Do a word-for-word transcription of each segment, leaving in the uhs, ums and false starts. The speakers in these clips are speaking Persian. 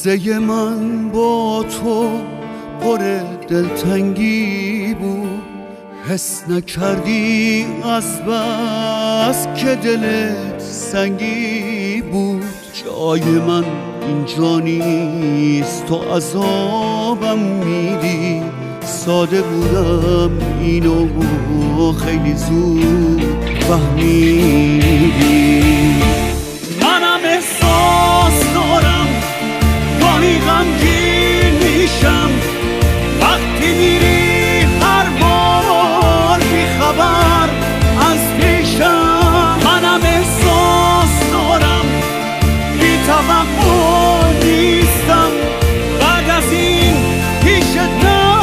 قصه من با تو پر دلتنگی بود، حس نکردی از بس که دلت سنگی بود. جای من اینجا نیست، تو عذابم میدی. ساده بودم اینو خیلی زود فهمیدی. منم احساس دارم گاهی غمگین میشم وقتی میری هر بار بی خبر از پیشم. منم احساس دارم بی توقع نیستم بعد از این پیشت نه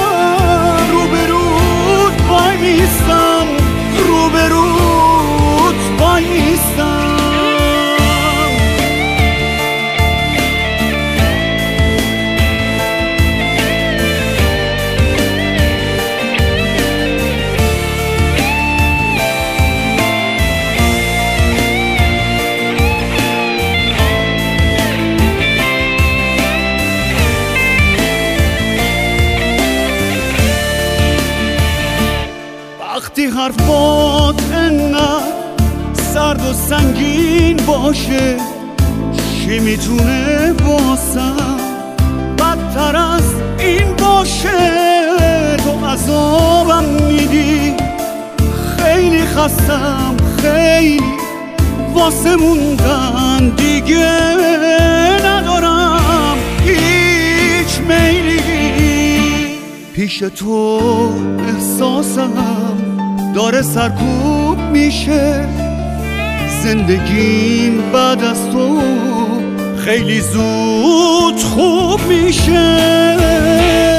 روبروت وای میستم، روبروت وای میستم. وقتی حرفات انقدر سرد و سنگین باشه، چی میتونه واسم بدتر از این باشه؟ تو عذابم میدی، خیلی خستم، خیلی واسه موندن دیگه ندارم هیچ میلی. پیش تو احساسم داره سرکوب میشه، زندگیم بعد از تو خیلی زود خوب میشه.